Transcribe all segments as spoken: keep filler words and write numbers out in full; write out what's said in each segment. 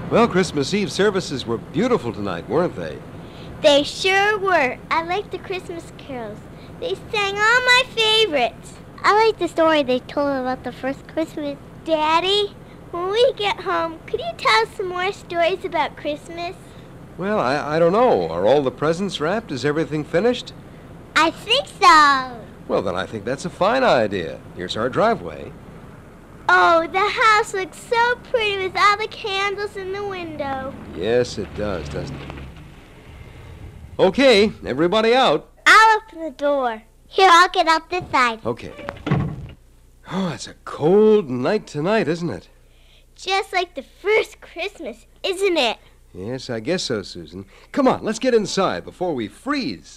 Well, Christmas Eve services were beautiful tonight, weren't they? They sure were. I like the Christmas carols. They sang all my favorites. I like the story they told about the first Christmas. Daddy, when we get home, could you tell us some more stories about Christmas? Well, I, I don't know. Are all the presents wrapped? Is everything finished? I think so. Well, then I think that's a fine idea. Here's our driveway. Oh, the house looks so pretty with all the candles in the window. Yes, it does, doesn't it? Okay, everybody out. I'll open the door. Here, I'll get out this side. Okay. Oh, it's a cold night tonight, isn't it? Just like the first Christmas, isn't it? Yes, I guess so, Susan. Come on, let's get inside before we freeze.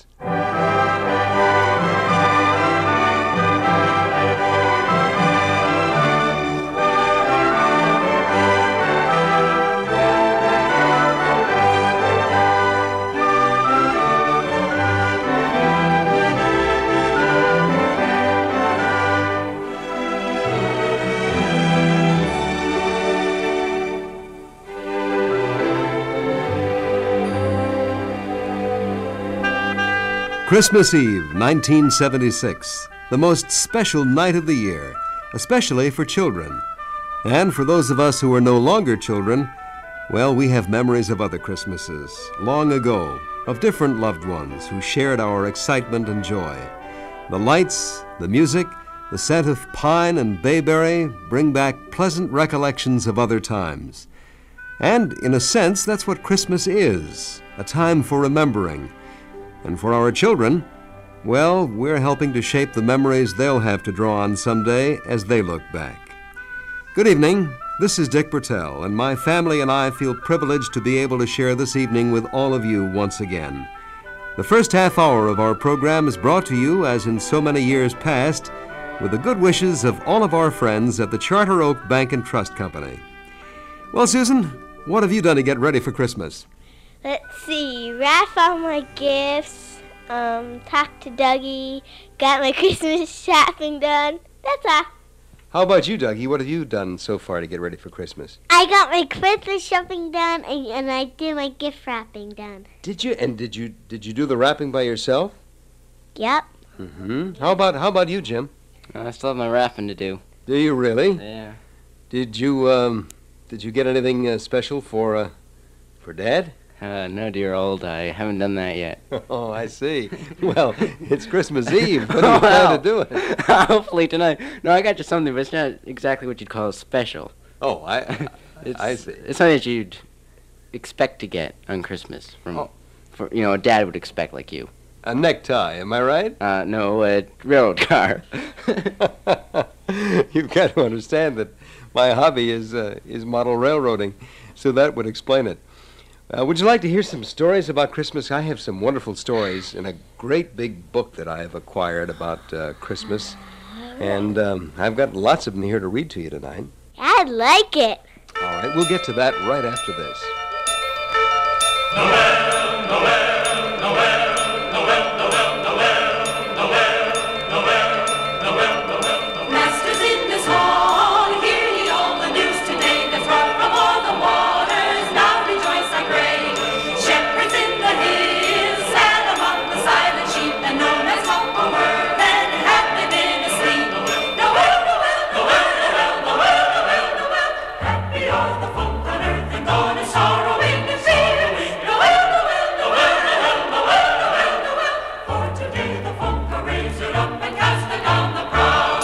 Christmas Eve, nineteen seventy-six, the most special night of the year, especially for children. And for those of us who are no longer children, well, we have memories of other Christmases, long ago, of different loved ones who shared our excitement and joy. The lights, the music, the scent of pine and bayberry bring back pleasant recollections of other times. And in a sense, that's what Christmas is, a time for remembering. And for our children, well, we're helping to shape the memories they'll have to draw on someday as they look back. Good evening. This is Dick Bertel, and my family and I feel privileged to be able to share this evening with all of you once again. The first half hour of our program is brought to you, as in so many years past, with the good wishes of all of our friends at the Charter Oak Bank and Trust Company. Well, Susan, what have you done to get ready for Christmas? Let's see, wrap all my gifts, um, talk to Dougie, got my Christmas shopping done. That's all. How about you, Dougie? What have you done so far to get ready for Christmas? I got my Christmas shopping done, and, and I did my gift wrapping done. Did you? And did you did you do the wrapping by yourself? Yep. Mm-hmm. How about how about you, Jim? I still have my wrapping to do. Do you really? Yeah. Did you um did you get anything uh, special for uh for Dad? Uh, no, dear old, I haven't done that yet. Oh, I see. Well, it's Christmas Eve. What do you plan to do it? Hopefully tonight. No, I got you something, but it's not exactly what you'd call special. Oh, I it's, I see. It's something that you'd expect to get on Christmas from, oh. for, you know, a dad would expect like you. A necktie, am I right? Uh, no, a railroad car. You've got to understand that my hobby is uh, is model railroading, so that would explain it. Uh, would you like to hear some stories about Christmas? I have some wonderful stories in a great big book that I have acquired about uh, Christmas. And um, I've got lots of them here to read to you tonight. I'd like it. All right, we'll get to that right after this. Noel, Noel, Noel, Noel, Noel, Noel, Noel, Noel, Noel, Noel. Masters in this hall, hear ye all the news today that's brought from all the waters. Now rejoice, I pray. Shepherds in the hills sat among the silent sheep, and known as hope for work, and have they been asleep? Noel, Noel, Noel, Noel, Noel, Noel, Noel. Happy are the folk on earth, and gone is sorrowing and fear. Noel, Noel, Noel, Noel, Noel, Noel, Noel. For today the folk are raised up and cast down the proud.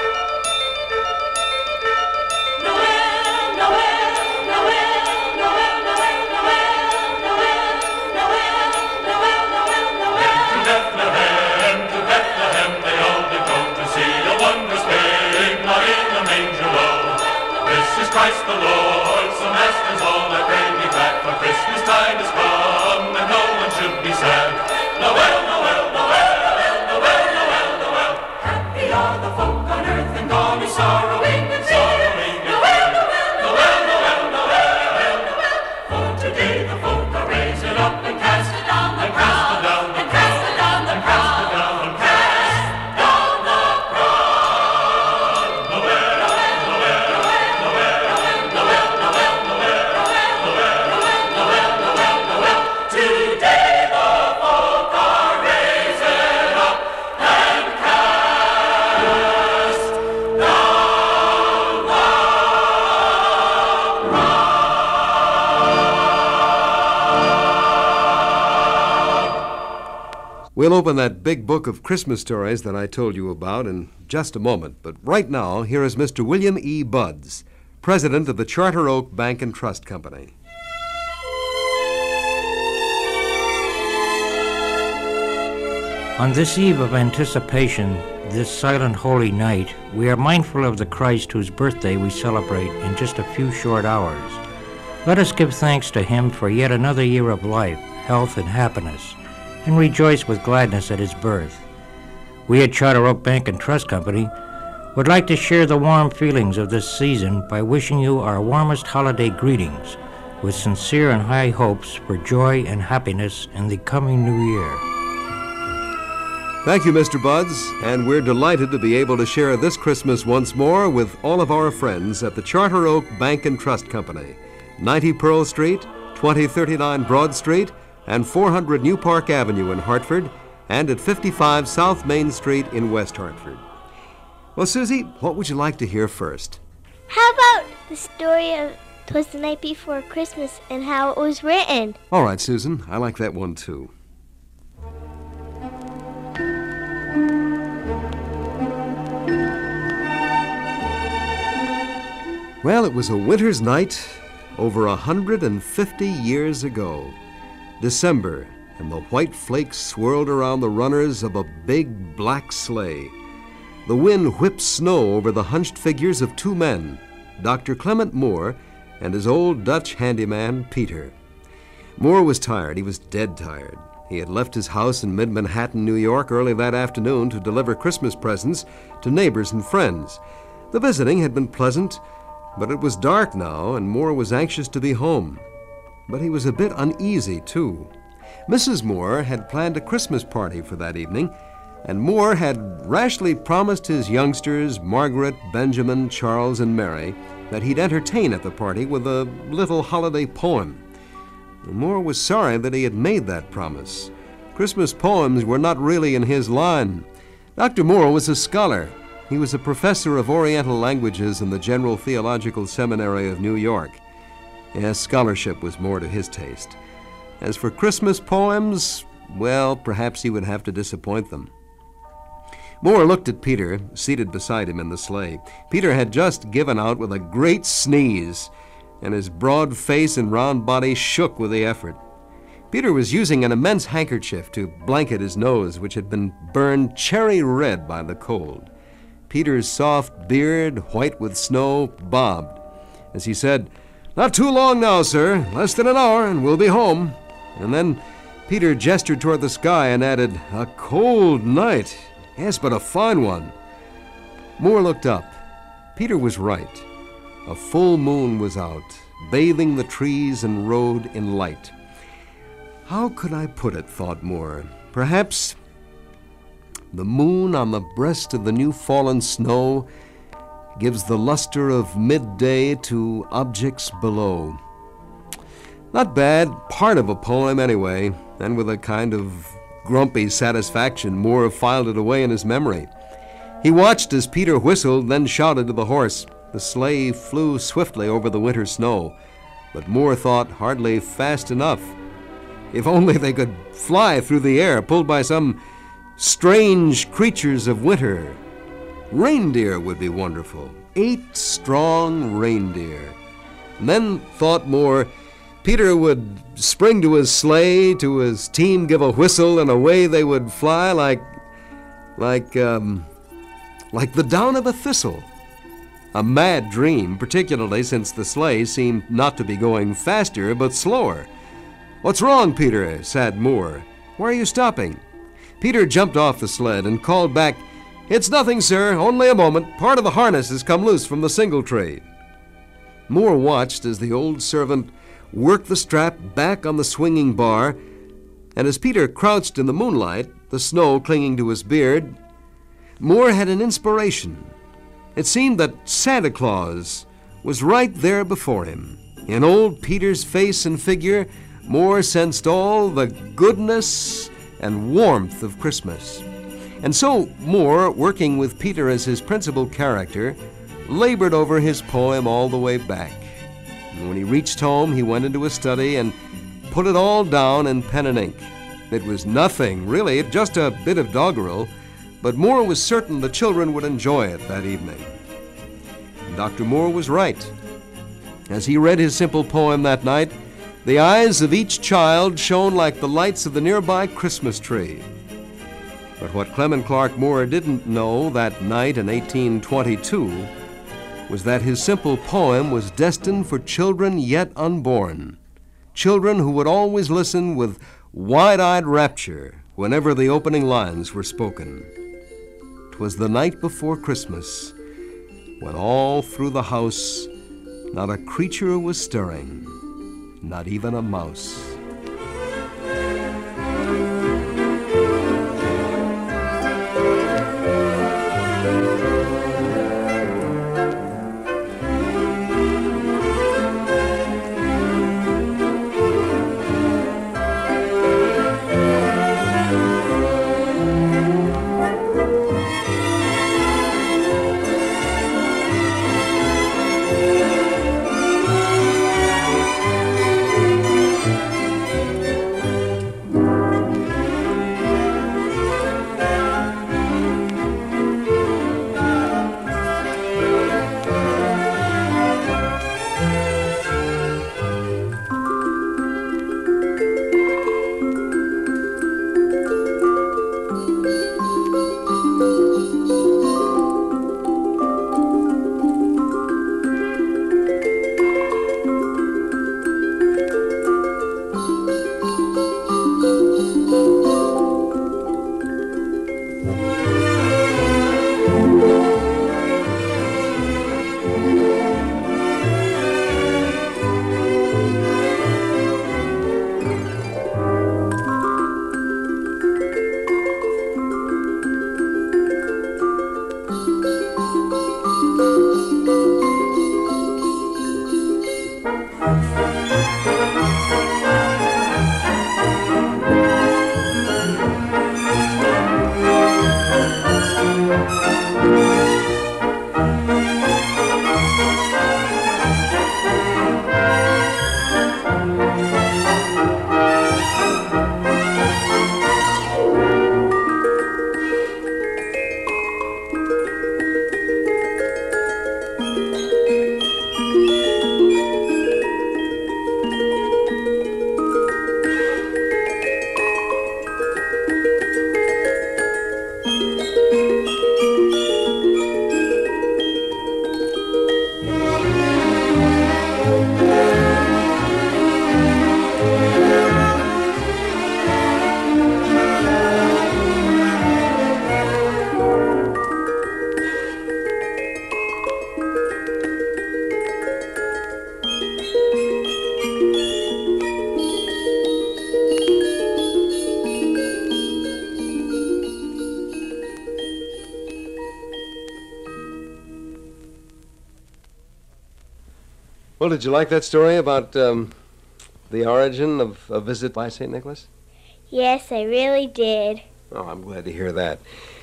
Noel, Noel, Noel, Noel, Noel, Noel, Noel, Noel, Noel, Noel, Noel. To Bethlehem, to Bethlehem, they all did go to see a wondrous babe lie in a manger low. This is Christ the Lord, so masters all I pray be glad, for Christmas tide has come, and no one should be sad. Noel, Noel, Noel, Noel, Noel, Noel, Noel. Happy are the folk on earth, and gone is sorrowing and fear. Noel, Noel, Noel, Noel, Noel, Noel. For today the folk are raised up and cast down the proud, and cast down the proud, and cast down the proud. Noel, Noel, Noel, Noel, Noel, Noel, Noel, Noel, Noel, We'll open that big book of Christmas stories that I told you about in just a moment. But right now, here is Mister William E. Buds, president of the Charter Oak Bank and Trust Company. On this eve of anticipation, this silent holy night, we are mindful of the Christ whose birthday we celebrate in just a few short hours. Let us give thanks to him for yet another year of life, health, and happiness, and rejoice with gladness at his birth. We at Charter Oak Bank and Trust Company would like to share the warm feelings of this season by wishing you our warmest holiday greetings with sincere and high hopes for joy and happiness in the coming new year. Thank you, Mister Buds, and we're delighted to be able to share this Christmas once more with all of our friends at the Charter Oak Bank and Trust Company, ninety Pearl Street, twenty thirty-nine Broad Street, and four hundred New Park Avenue in Hartford, and at fifty-five South Main Street in West Hartford. Well, Susie, what would you like to hear first? How about the story of 'Twas the Night Before Christmas and how it was written? All right, Susan, I like that one too. Well, it was a winter's night over a hundred and fifty years ago. December, and the white flakes swirled around the runners of a big black sleigh. The wind whipped snow over the hunched figures of two men, Doctor Clement Moore and his old Dutch handyman, Peter. Moore was tired. He was dead tired. He had left his house in mid-Manhattan, New York, early that afternoon to deliver Christmas presents to neighbors and friends. The visiting had been pleasant, but it was dark now, and Moore was anxious to be home. But he was a bit uneasy, too. Missus Moore had planned a Christmas party for that evening, and Moore had rashly promised his youngsters, Margaret, Benjamin, Charles, and Mary, that he'd entertain at the party with a little holiday poem. And Moore was sorry that he had made that promise. Christmas poems were not really in his line. Doctor Moore was a scholar. He was a professor of Oriental languages in the General Theological Seminary of New York. Yes, scholarship was more to his taste. As for Christmas poems, well, perhaps he would have to disappoint them. Moore looked at Peter, seated beside him in the sleigh. Peter had just given out with a great sneeze, and his broad face and round body shook with the effort. Peter was using an immense handkerchief to blanket his nose, which had been burned cherry red by the cold. Peter's soft beard, white with snow, bobbed as he said, "Not too long now, sir. Less than an hour, and we'll be home." And then Peter gestured toward the sky and added, "A cold night. Yes, but a fine one." Moore looked up. Peter was right. A full moon was out, bathing the trees and road in light. How could I put it, thought Moore? Perhaps the moon on the breast of the new fallen snow gives the luster of midday to objects below. Not bad, part of a poem anyway, and with a kind of grumpy satisfaction, Moore filed it away in his memory. He watched as Peter whistled, then shouted to the horse. The sleigh flew swiftly over the winter snow, but Moore thought hardly fast enough. If only they could fly through the air, pulled by some strange creatures of winter. Reindeer would be wonderful. Eight strong reindeer. And then, thought Moore, Peter would spring to his sleigh, to his team give a whistle, and away they would fly like, like, um, like the down of a thistle. A mad dream, particularly since the sleigh seemed not to be going faster, but slower. "What's wrong, Peter?" said Moore. "Why are you stopping?" Peter jumped off the sled and called back, "It's nothing, sir, only a moment. Part of the harness has come loose from the singletree." Moore watched as the old servant worked the strap back on the swinging bar, and as Peter crouched in the moonlight, the snow clinging to his beard, Moore had an inspiration. It seemed that Santa Claus was right there before him. In old Peter's face and figure, Moore sensed all the goodness and warmth of Christmas. And so Moore, working with Peter as his principal character, labored over his poem all the way back. And when he reached home, he went into his study and put it all down in pen and ink. It was nothing, really, just a bit of doggerel, but Moore was certain the children would enjoy it that evening. And Doctor Moore was right. As he read his simple poem that night, the eyes of each child shone like the lights of the nearby Christmas tree. But what Clement Clarke Moore didn't know that night in eighteen twenty-two was that his simple poem was destined for children yet unborn, children who would always listen with wide-eyed rapture whenever the opening lines were spoken. 'Twas the night before Christmas, when all through the house not a creature was stirring, not even a mouse. Well, did you like that story about um, the origin of a visit by Saint Nicholas? Yes, I really did. Oh, I'm glad to hear that.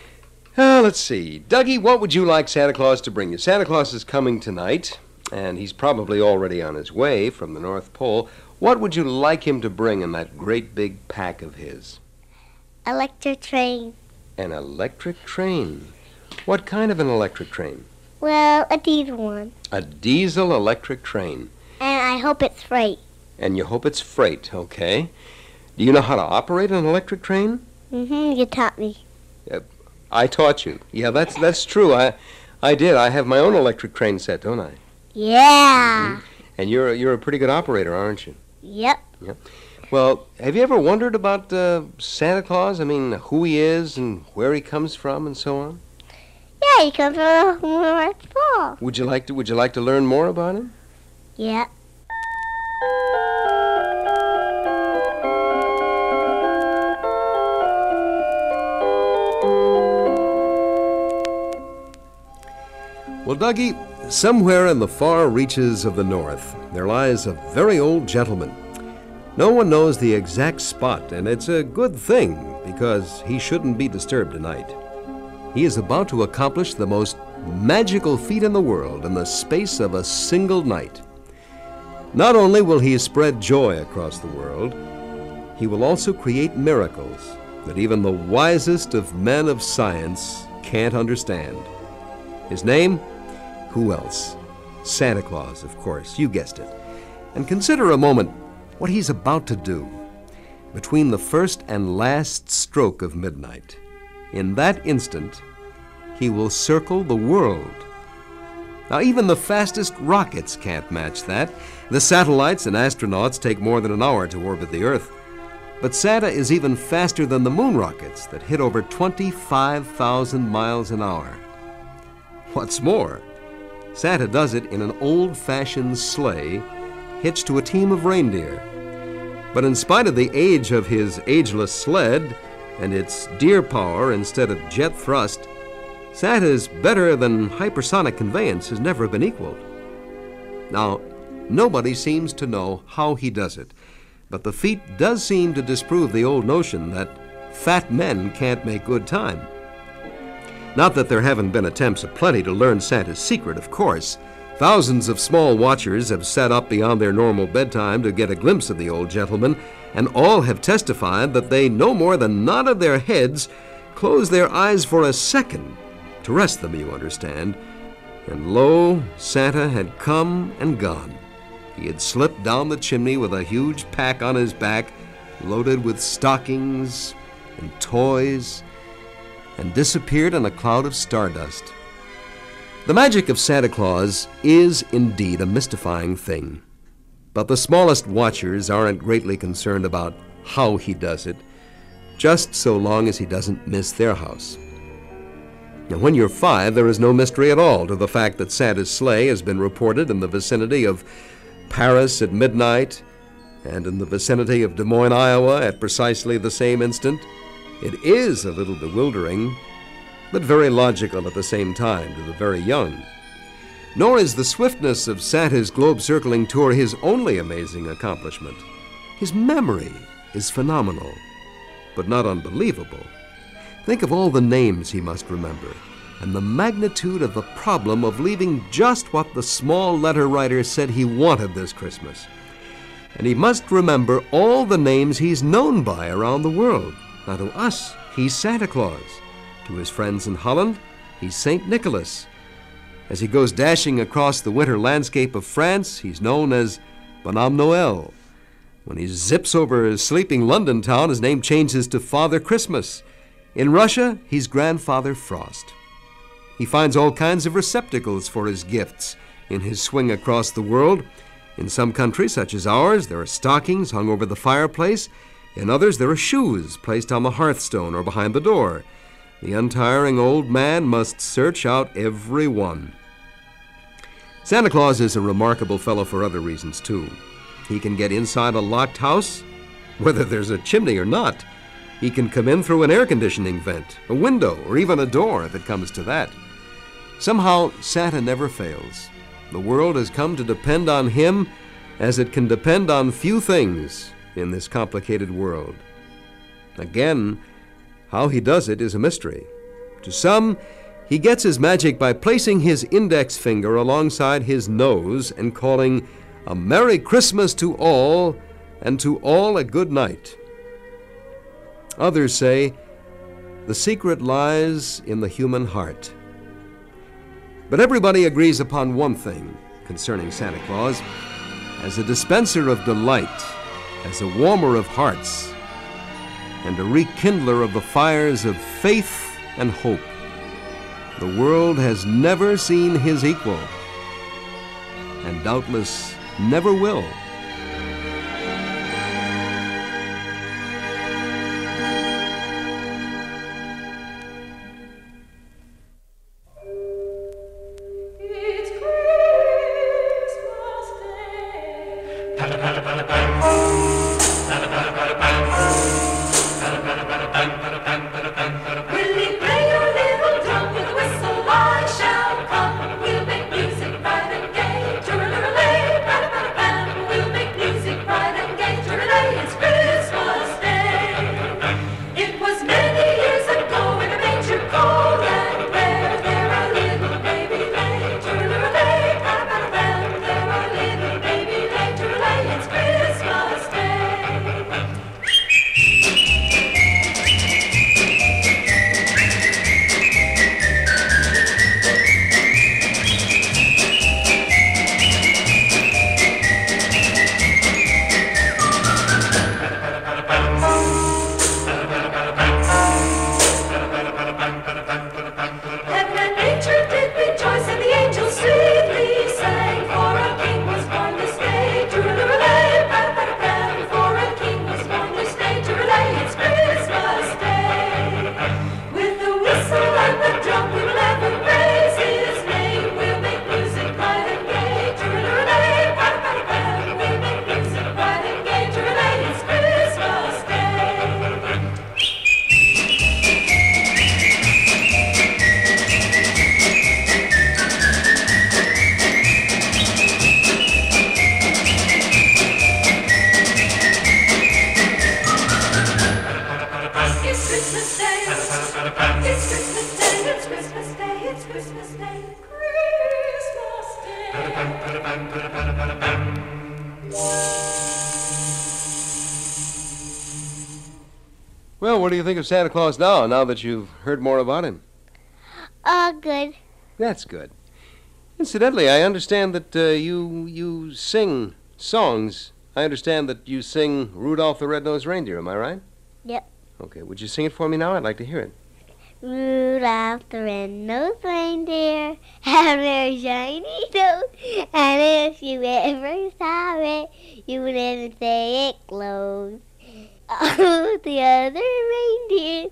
Uh, let's see. Dougie, what would you like Santa Claus to bring you? Santa Claus is coming tonight, and he's probably already on his way from the North Pole. What would you like him to bring in that great big pack of his? Electric train. An electric train? What kind of an electric train? Well, a diesel one. A diesel electric train. And I hope it's freight. And you hope it's freight, okay. Do you know how to operate an electric train? Mm-hmm, you taught me. Uh, I taught you. Yeah, that's that's true. I I did. I have my own electric train set, don't I? Yeah. Mm-hmm. And you're a, you're a pretty good operator, aren't you? Yep. Yep. Well, have you ever wondered about uh, Santa Claus? I mean, who he is and where he comes from and so on? Yeah, he comes from the North Pole. Would you like to Would you like to learn more about him? Yeah. Well, Dougie, somewhere in the far reaches of the North, there lies a very old gentleman. No one knows the exact spot, and it's a good thing, because he shouldn't be disturbed tonight. He is about to accomplish the most magical feat in the world in the space of a single night. Not only will he spread joy across the world, he he will also create miracles that even the wisest of men of science can't understand. His name? Who else? Santa Claus, of course. You guessed it. And consider a moment what he's about to do. Between the first and last stroke of midnight, in that instant, he will circle the world. Now, even the fastest rockets can't match that. The satellites and astronauts take more than an hour to orbit the Earth. But Santa is even faster than the moon rockets that hit over twenty-five thousand miles an hour. What's more, Santa does it in an old-fashioned sleigh hitched to a team of reindeer. But in spite of the age of his ageless sled and its deer power instead of jet thrust, Santa's better than hypersonic conveyance has never been equaled. Now, nobody seems to know how he does it, but the feat does seem to disprove the old notion that fat men can't make good time. Not that there haven't been attempts aplenty to learn Santa's secret, of course. Thousands of small watchers have sat up beyond their normal bedtime to get a glimpse of the old gentleman, and all have testified that they no more than nodded their heads, closed their eyes for a second, to rest them, you understand, and lo, Santa had come and gone. He had slipped down the chimney with a huge pack on his back, loaded with stockings and toys, and disappeared in a cloud of stardust. The magic of Santa Claus is indeed a mystifying thing, but the smallest watchers aren't greatly concerned about how he does it, just so long as he doesn't miss their house. Now, when you're five, there is no mystery at all to the fact that Santa's sleigh has been reported in the vicinity of Paris at midnight and in the vicinity of Des Moines, Iowa at precisely the same instant. It is a little bewildering, but very logical at the same time to the very young. Nor is the swiftness of Santa's globe-circling tour his only amazing accomplishment. His memory is phenomenal, but not unbelievable. Think of all the names he must remember, and the magnitude of the problem of leaving just what the small letter writer said he wanted this Christmas. And he must remember all the names he's known by around the world. Now, to us, he's Santa Claus. To his friends in Holland, he's Saint Nicholas. As he goes dashing across the winter landscape of France, he's known as Bonhomme Noël. When he zips over sleeping London town, his name changes to Father Christmas. In Russia, he's Grandfather Frost. He finds all kinds of receptacles for his gifts in his swing across the world. In some countries, such as ours, there are stockings hung over the fireplace. In others, there are shoes placed on the hearthstone or behind the door. The untiring old man must search out every one. Santa Claus is a remarkable fellow for other reasons, too. He can get inside a locked house, whether there's a chimney or not. He can come in through an air conditioning vent, a window, or even a door if it comes to that. Somehow, Santa never fails. The world has come to depend on him as it can depend on few things in this complicated world. Again, how he does it is a mystery. To some, he gets his magic by placing his index finger alongside his nose and calling a Merry Christmas to all, and to all a good night. Others say the secret lies in the human heart. But everybody agrees upon one thing concerning Santa Claus. As a dispenser of delight, as a warmer of hearts, and a rekindler of the fires of faith and hope, the world has never seen his equal, and doubtless never will. It's Christmas Day. Pata pata pata pata. Pata pata pata pata. Will you play your little drum with a whistle? I shall come. We'll make music bright and gay. Turn-a-lay, pata-pata-pam. We'll make music bright and gay. Turn-a-lay, it's Christmas Day. It was many years ago in a manger cold and bare. There a little baby lay. Turn-a-lay, pata-pata-pam. There a little baby lay. Turn-a-lay, it's Christmas Day. Well, what do you think of Santa Claus now, now that you've heard more about him? Oh, good. That's good. Incidentally, I understand that uh, you you sing songs. I understand that you sing Rudolph the Red-Nosed Reindeer, am I right? Yep. Okay, would you sing it for me now? I'd like to hear it. Rudolph the red-nosed reindeer had a shiny nose, and if you ever saw it, you would never say it glows. All the other reindeers,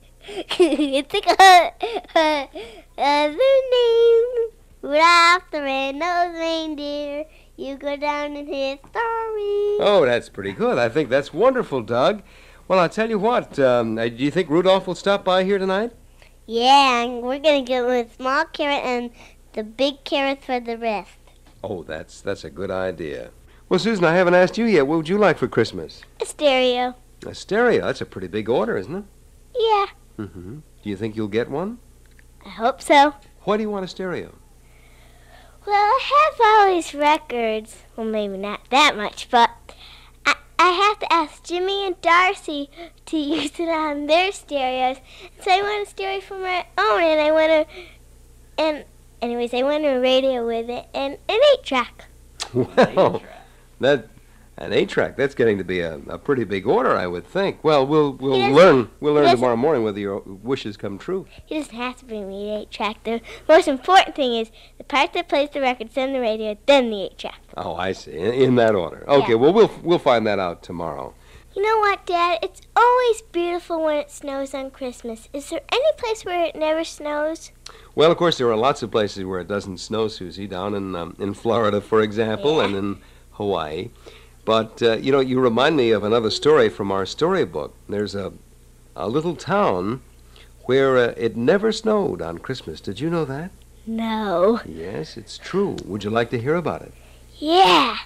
it's a uh, other name. Rudolph the red-nosed reindeer, you go down in history. Oh, that's pretty good. I think that's wonderful, Doug. Well, I'll tell you what. Um, uh, do you think Rudolph will stop by here tonight? Yeah, and we're going to get a small carrot and the big carrots for the rest. Oh, that's that's a good idea. Well, Susan, I haven't asked you yet. What would you like for Christmas? A stereo. A stereo. That's a pretty big order, isn't it? Yeah, Mm-hmm. Do you think you'll get one? I hope so. Why do you want a stereo? Well, I have all these records. Well, maybe not that much, but I, I have to ask Jimmy and Darcy to use it on their stereos. So I want a stereo for my own, and I want to, and anyways, I want a radio with it and an eight-track. Well, that an eight-track. That's getting to be a, a pretty big order, I would think. Well, we'll we'll Yes. learn we'll learn Yes. tomorrow morning whether your wishes come true. He doesn't have to bring me an eight-track. The most important thing is the part that plays the records, then the radio, then the eight-track. Oh, I see. In, in that order. Okay. Yeah. Well, we'll we'll find that out tomorrow. You know what, Dad? It's always beautiful when it snows on Christmas. Is there any place where it never snows? Well, of course, there are lots of places where it doesn't snow, Susie. Down in um, in Florida, for example, Yeah. and in Hawaii. But uh, you know, you remind me of another story from our storybook. There's a a little town where uh, it never snowed on Christmas. Did you know that? No. Yes, it's true. Would you like to hear about it? Yeah.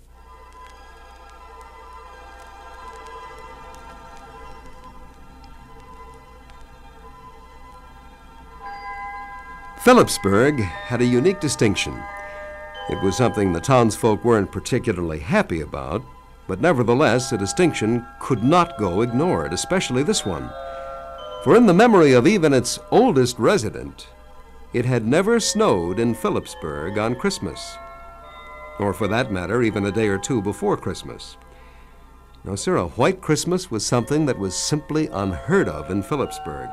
Phillipsburg had a unique distinction. It was something the townsfolk weren't particularly happy about, but nevertheless, a distinction could not go ignored, especially this one. For in the memory of even its oldest resident, it had never snowed in Phillipsburg on Christmas, or for that matter, even a day or two before Christmas. Now, sir, a white Christmas was something that was simply unheard of in Phillipsburg.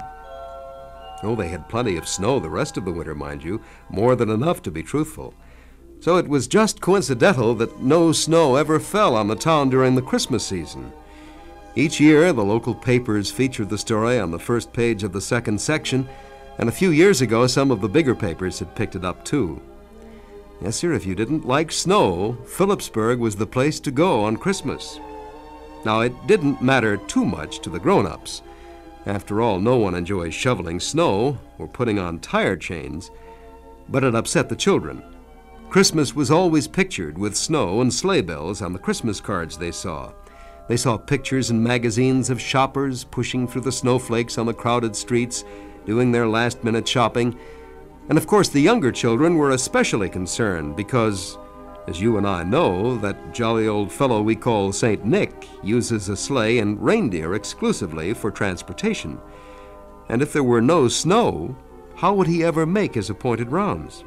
Oh, they had plenty of snow the rest of the winter, mind you, more than enough to be truthful. So it was just coincidental that no snow ever fell on the town during the Christmas season. Each year, the local papers featured the story on the first page of the second section, and a few years ago, some of the bigger papers had picked it up too. Yes, sir, if you didn't like snow, Phillipsburg was the place to go on Christmas. Now, it didn't matter too much to the grown-ups. After all, no one enjoys shoveling snow or putting on tire chains, but it upset the children. Christmas was always pictured with snow and sleigh bells on the Christmas cards they saw. They saw pictures in magazines of shoppers pushing through the snowflakes on the crowded streets, doing their last-minute shopping. And of course, the younger children were especially concerned because, as you and I know, that jolly old fellow we call Saint Nick uses a sleigh and reindeer exclusively for transportation. And if there were no snow, how would he ever make his appointed rounds?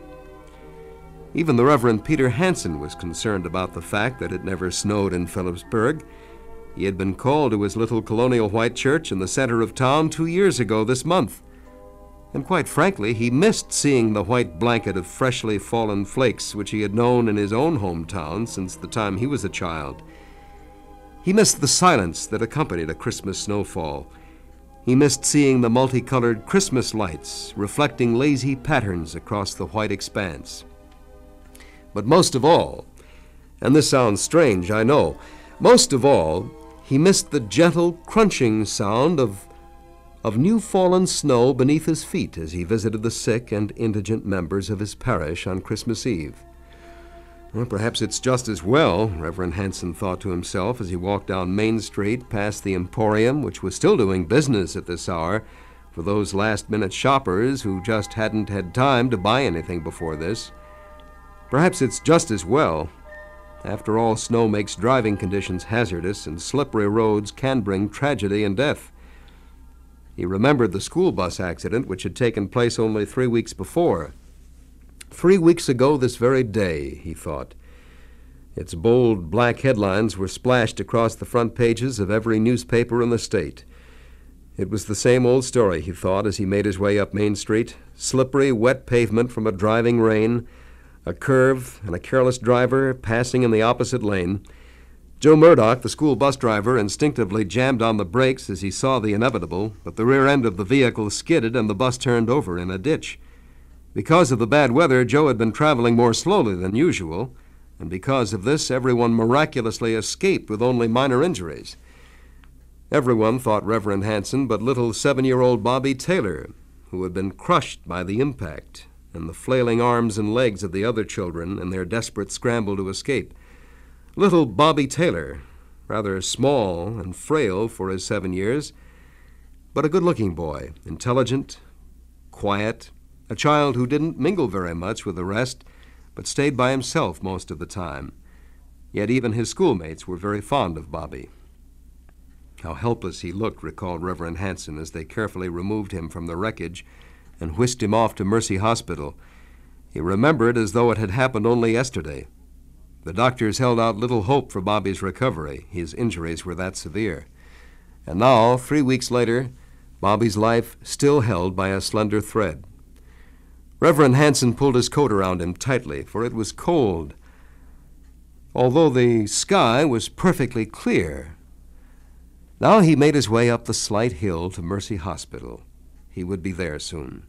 Even the Reverend Peter Hansen was concerned about the fact that it never snowed in Phillipsburg. He had been called to his little colonial white church in the center of town two years ago this month. And quite frankly, he missed seeing the white blanket of freshly fallen flakes which he had known in his own hometown since the time he was a child. He missed the silence that accompanied a Christmas snowfall. He missed seeing the multicolored Christmas lights reflecting lazy patterns across the white expanse. But most of all, and this sounds strange, I know, most of all, he missed the gentle crunching sound of of new fallen snow beneath his feet as he visited the sick and indigent members of his parish on Christmas Eve. Well, perhaps it's just as well, Reverend Hansen thought to himself as he walked down Main Street past the Emporium, which was still doing business at this hour for those last-minute shoppers who just hadn't had time to buy anything before this. Perhaps it's just as well. After all, snow makes driving conditions hazardous, and slippery roads can bring tragedy and death. He remembered the school bus accident, which had taken place only three weeks before. Three weeks ago this very day, he thought. Its bold black headlines were splashed across the front pages of every newspaper in the state. It was the same old story, he thought, as he made his way up Main Street. Slippery, wet pavement from a driving rain, a curve, and a careless driver passing in the opposite lane. Joe Murdoch, the school bus driver, instinctively jammed on the brakes as he saw the inevitable, but the rear end of the vehicle skidded and the bus turned over in a ditch. Because of the bad weather, Joe had been traveling more slowly than usual, and because of this, everyone miraculously escaped with only minor injuries. Everyone thought Reverend Hansen, but little seven-year-old Bobby Taylor, who had been crushed by the impact, and the flailing arms and legs of the other children in their desperate scramble to escape. Little Bobby Taylor, rather small and frail for his seven years, but a good-looking boy, intelligent, quiet, a child who didn't mingle very much with the rest, but stayed by himself most of the time. Yet even his schoolmates were very fond of Bobby. How helpless he looked, recalled Reverend Hansen, as they carefully removed him from the wreckage and whisked him off to Mercy Hospital. He remembered as though it had happened only yesterday. The doctors held out little hope for Bobby's recovery. His injuries were that severe. And now, three weeks later, Bobby's life still held by a slender thread. Reverend Hansen pulled his coat around him tightly, for it was cold. Although the sky was perfectly clear. Now he made his way up the slight hill to Mercy Hospital. He would be there soon.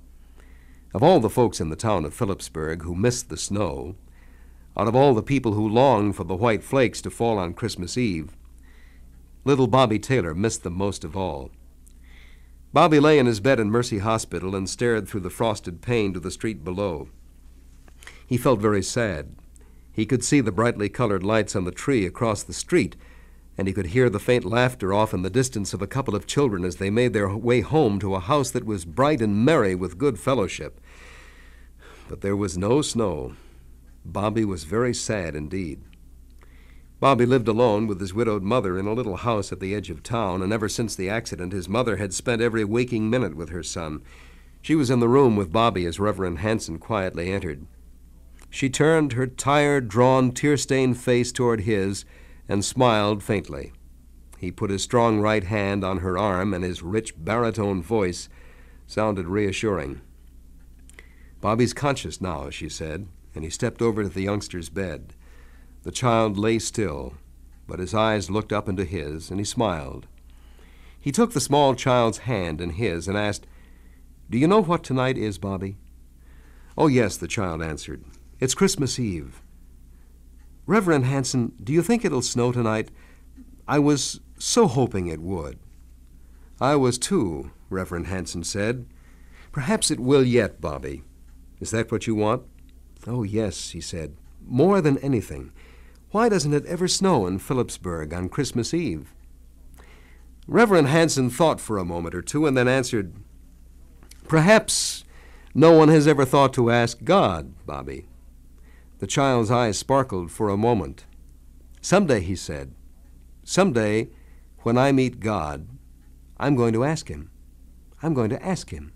Of all the folks in the town of Phillipsburg who missed the snow, out of all the people who longed for the white flakes to fall on Christmas Eve, little Bobby Taylor missed them most of all. Bobby lay in his bed in Mercy Hospital and stared through the frosted pane to the street below. He felt very sad. He could see the brightly colored lights on the tree across the street, and he could hear the faint laughter off in the distance of a couple of children as they made their way home to a house that was bright and merry with good fellowship. But there was no snow. Bobby was very sad indeed. Bobby lived alone with his widowed mother in a little house at the edge of town, and ever since the accident, his mother had spent every waking minute with her son. She was in the room with Bobby as Reverend Hansen quietly entered. She turned her tired, drawn, tear-stained face toward his and smiled faintly. He put his strong right hand on her arm, and his rich baritone voice sounded reassuring. "Bobby's conscious now," she said, and he stepped over to the youngster's bed. The child lay still, but his eyes looked up into his, and he smiled. He took the small child's hand in his and asked, "Do you know what tonight is, Bobby?" "Oh, yes," the child answered. "It's Christmas Eve." "Reverend Hansen, do you think it'll snow tonight? I was so hoping it would." "I was too," Reverend Hansen said. "Perhaps it will yet, Bobby. Is that what you want?" "Oh, yes," he said. "More than anything. Why doesn't it ever snow in Phillipsburg on Christmas Eve?" Reverend Hansen thought for a moment or two and then answered, "Perhaps no one has ever thought to ask God, Bobby." The child's eyes sparkled for a moment. "Someday," he said, "someday, when I meet God, I'm going to ask him. I'm going to ask him."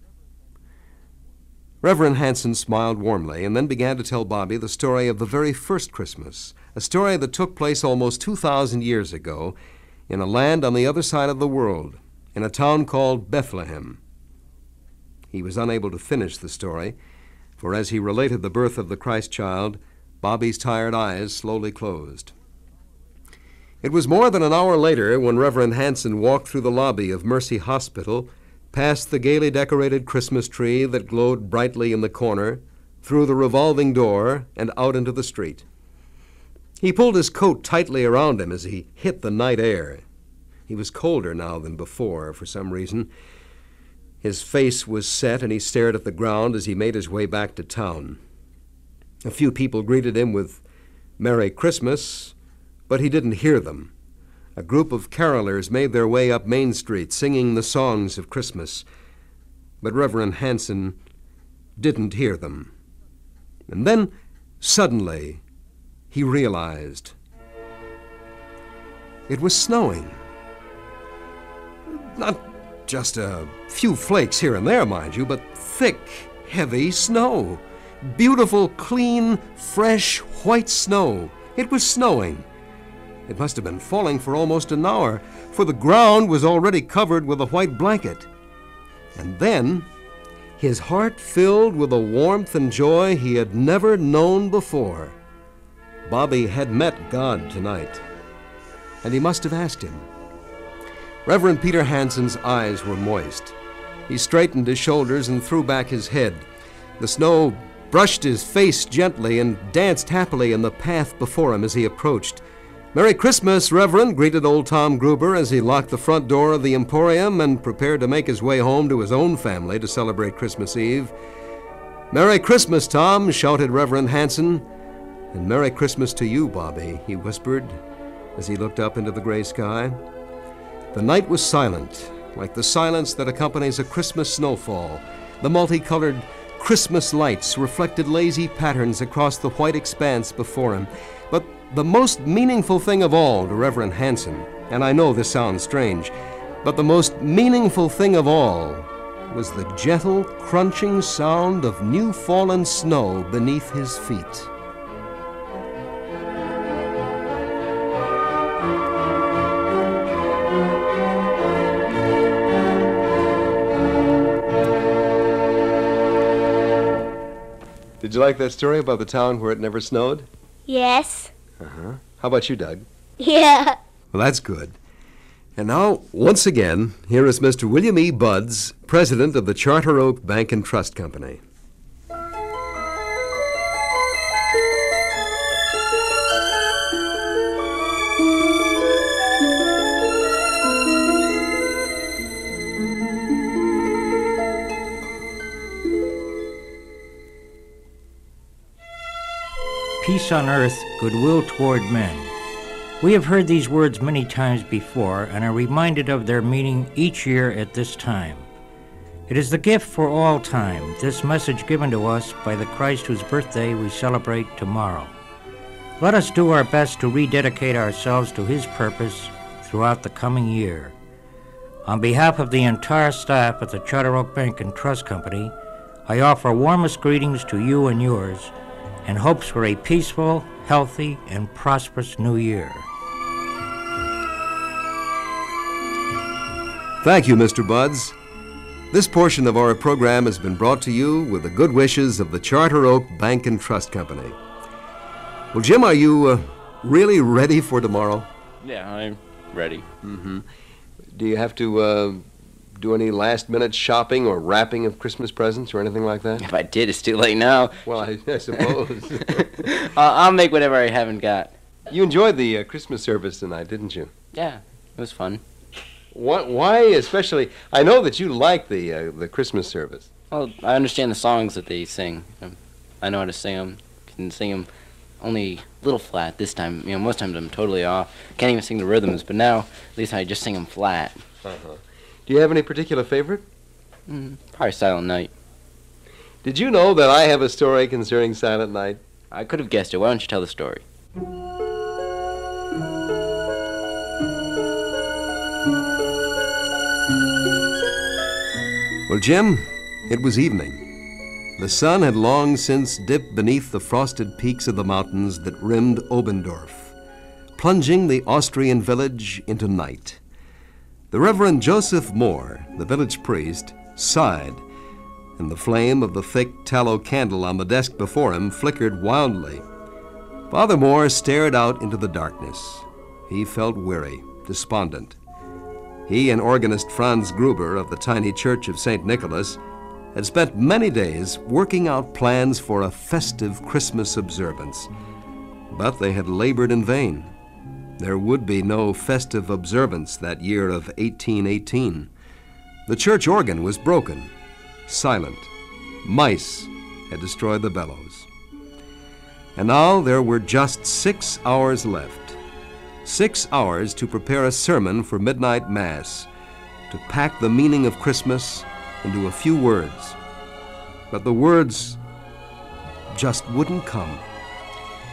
Reverend Hansen smiled warmly and then began to tell Bobby the story of the very first Christmas, a story that took place almost two thousand years ago in a land on the other side of the world, in a town called Bethlehem. He was unable to finish the story, for as he related the birth of the Christ child, Bobby's tired eyes slowly closed. It was more than an hour later when Reverend Hansen walked through the lobby of Mercy Hospital, past the gaily decorated Christmas tree that glowed brightly in the corner, through the revolving door, and out into the street. He pulled his coat tightly around him as he hit the night air. He was colder now than before, for some reason. His face was set, and he stared at the ground as he made his way back to town. A few people greeted him with "Merry Christmas," but he didn't hear them. A group of carolers made their way up Main Street, singing the songs of Christmas, but Reverend Hansen didn't hear them. And then, suddenly, he realized it was snowing. Not just a few flakes here and there, mind you, but thick, heavy snow. Beautiful, clean, fresh, white snow. It was snowing. It must have been falling for almost an hour, for the ground was already covered with a white blanket. And then, his heart filled with a warmth and joy he had never known before. Bobby had met God tonight, and he must have asked him. Reverend Peter Hansen's eyes were moist. He straightened his shoulders and threw back his head. The snow brushed his face gently and danced happily in the path before him as he approached. "Merry Christmas, Reverend," greeted old Tom Gruber as he locked the front door of the Emporium and prepared to make his way home to his own family to celebrate Christmas Eve. "Merry Christmas, Tom," shouted Reverend Hansen. "And Merry Christmas to you, Bobby," he whispered as he looked up into the gray sky. The night was silent, like the silence that accompanies a Christmas snowfall. The multicolored Christmas lights reflected lazy patterns across the white expanse before him. But the most meaningful thing of all to Reverend Hansen, and I know this sounds strange, but the most meaningful thing of all was the gentle, crunching sound of new fallen snow beneath his feet. Did you like that story about the town where it never snowed? Yes. Uh-huh. How about you, Doug? Yeah. Well, that's good. And now, once again, here is Mister William E. Buds, president of the Charter Oak Bank and Trust Company. Peace on earth, goodwill toward men. We have heard these words many times before and are reminded of their meaning each year at this time. It is the gift for all time, this message given to us by the Christ whose birthday we celebrate tomorrow. Let us do our best to rededicate ourselves to his purpose throughout the coming year. On behalf of the entire staff at the Charter Oak Bank and Trust Company, I offer warmest greetings to you and yours, and hopes for a peaceful, healthy, and prosperous new year. Thank you, Mister Buds. This portion of our program has been brought to you with the good wishes of the Charter Oak Bank and Trust Company. Well, Jim, are you uh, really ready for tomorrow? Yeah, I'm ready. Mm-hmm. Do you have to uh, do any last-minute shopping or wrapping of Christmas presents or anything like that? If I did, it's too late now. Well, I, I suppose. uh, I'll make whatever I haven't got. You enjoyed the uh, Christmas service tonight, didn't you? Yeah, it was fun. What, why especially? I know that you like the uh, the Christmas service. Well, I understand the songs that they sing. Um, I know how to sing them. Can sing them only a little flat this time. You know, most times I'm totally off. Can't even sing the rhythms, but now at least I just sing them flat. Uh-huh. Do you have any particular favorite? Mm, probably Silent Night. Did you know that I have a story concerning Silent Night? I could have guessed it. Why don't you tell the story? Well, Jim, it was evening. The sun had long since dipped beneath the frosted peaks of the mountains that rimmed Obendorf, plunging the Austrian village into night. The Reverend Joseph Moore, the village priest, sighed, and the flame of the thick tallow candle on the desk before him flickered wildly. Father Moore stared out into the darkness. He felt weary, despondent. He and organist Franz Gruber of the tiny church of Saint Nicholas had spent many days working out plans for a festive Christmas observance. But they had labored in vain. There would be no festive observance that year of eighteen eighteen. The church organ was broken, silent. Mice had destroyed the bellows. And now there were just six hours left. Six hours to prepare a sermon for midnight mass, to pack the meaning of Christmas into a few words. But the words just wouldn't come.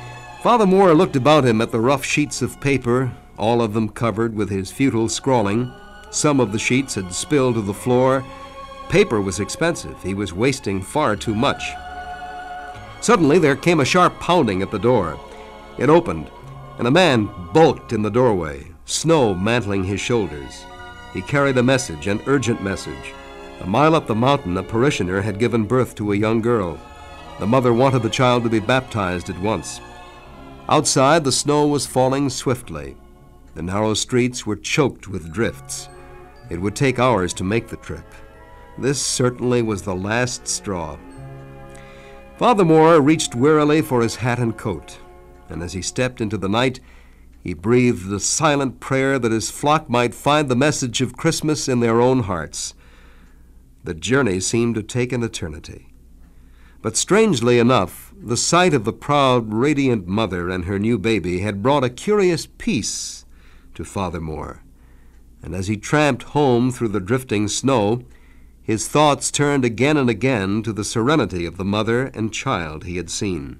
Father Moore looked about him at the rough sheets of paper, all of them covered with his futile scrawling. Some of the sheets had spilled to the floor. Paper was expensive. He was wasting far too much. Suddenly, there came a sharp pounding at the door. It opened, and a man bulked in the doorway, snow mantling his shoulders. He carried a message, an urgent message. A mile up the mountain, a parishioner had given birth to a young girl. The mother wanted the child to be baptized at once. Outside, the snow was falling swiftly. The narrow streets were choked with drifts. It would take hours to make the trip. This certainly was the last straw. Father Moore reached wearily for his hat and coat, and as he stepped into the night, he breathed a silent prayer that his flock might find the message of Christmas in their own hearts. The journey seemed to take an eternity. But strangely enough, the sight of the proud, radiant mother and her new baby had brought a curious peace to Father Moore. And as he tramped home through the drifting snow, his thoughts turned again and again to the serenity of the mother and child he had seen.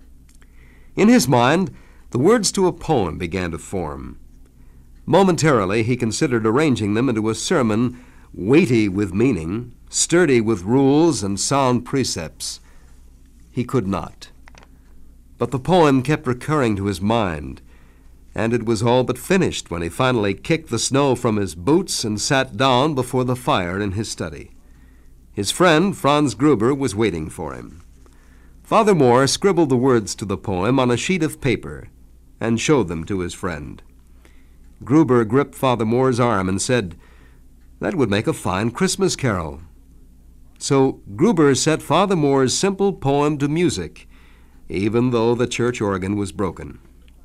In his mind, the words to a poem began to form. Momentarily, he considered arranging them into a sermon weighty with meaning, sturdy with rules and sound precepts. He could not. But the poem kept recurring to his mind, and it was all but finished when he finally kicked the snow from his boots and sat down before the fire in his study. His friend, Franz Gruber, was waiting for him. Father Moore scribbled the words to the poem on a sheet of paper and showed them to his friend. Gruber gripped Father Moore's arm and said, "That would make a fine Christmas carol." So Gruber set Father Moore's simple poem to music, even though the church organ was broken.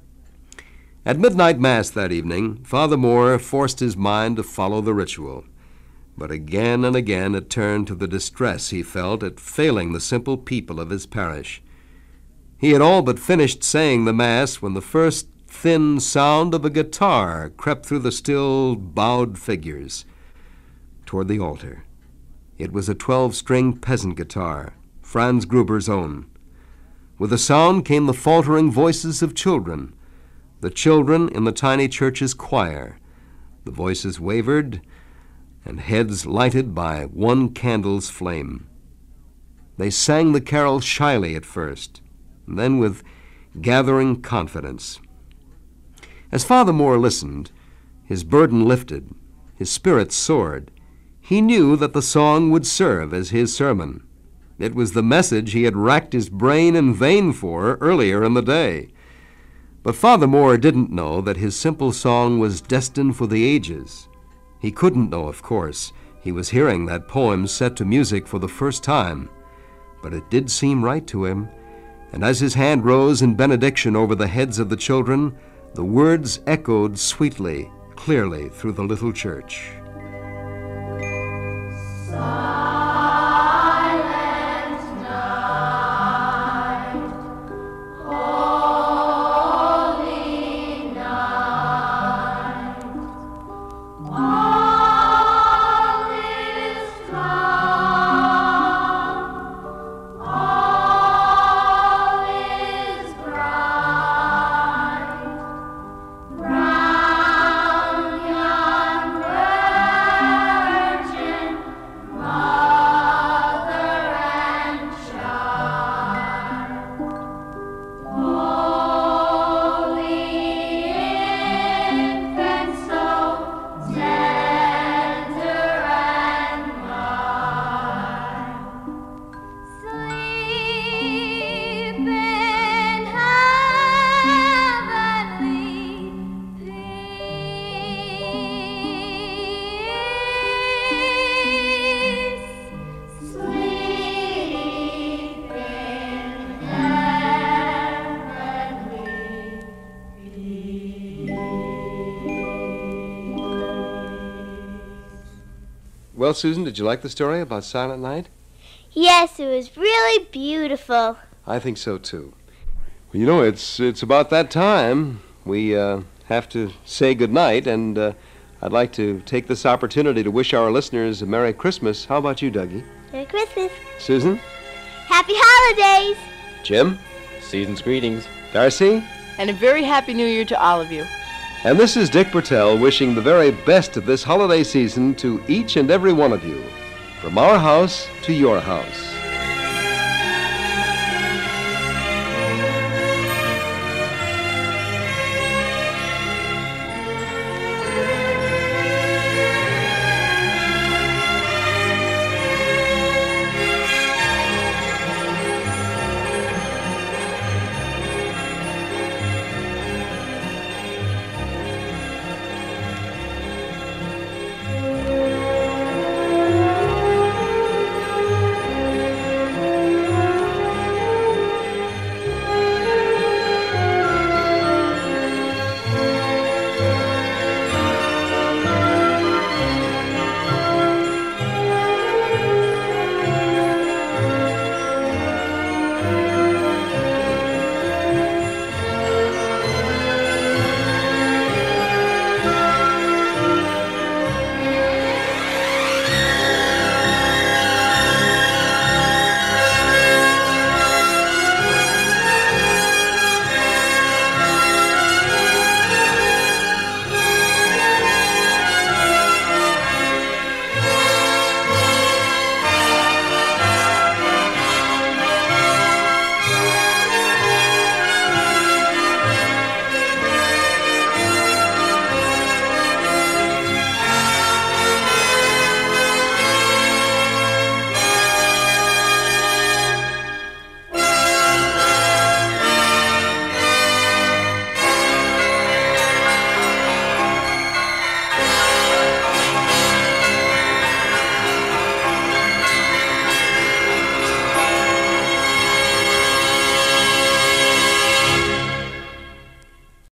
At midnight mass that evening, Father Moore forced his mind to follow the ritual. But again and again it turned to the distress he felt at failing the simple people of his parish. He had all but finished saying the Mass when the first thin sound of a guitar crept through the still, bowed figures toward the altar. It was a twelve-string peasant guitar, Franz Gruber's own. With the sound came the faltering voices of children, the children in the tiny church's choir. The voices wavered, and heads lighted by one candle's flame. They sang the carol shyly at first, and then with gathering confidence. As Father Moore listened, his burden lifted, his spirits soared. He knew that the song would serve as his sermon. It was the message he had racked his brain in vain for earlier in the day. But Father Moore didn't know that his simple song was destined for the ages. He couldn't know, of course. He was hearing that poem set to music for the first time. But it did seem right to him, and as his hand rose in benediction over the heads of the children, the words echoed sweetly, clearly through the little church. Well, Susan, did you like the story about Silent Night? Yes, it was really beautiful. I think so, too. Well, you know, it's it's about that time. We uh, have to say goodnight, and uh, I'd like to take this opportunity to wish our listeners a Merry Christmas. How about you, Dougie? Merry Christmas. Susan? Happy holidays. Jim? Season's greetings. Darcy? And a very happy New Year to all of you. And this is Dick Bertel wishing the very best of this holiday season to each and every one of you. From our house to your house.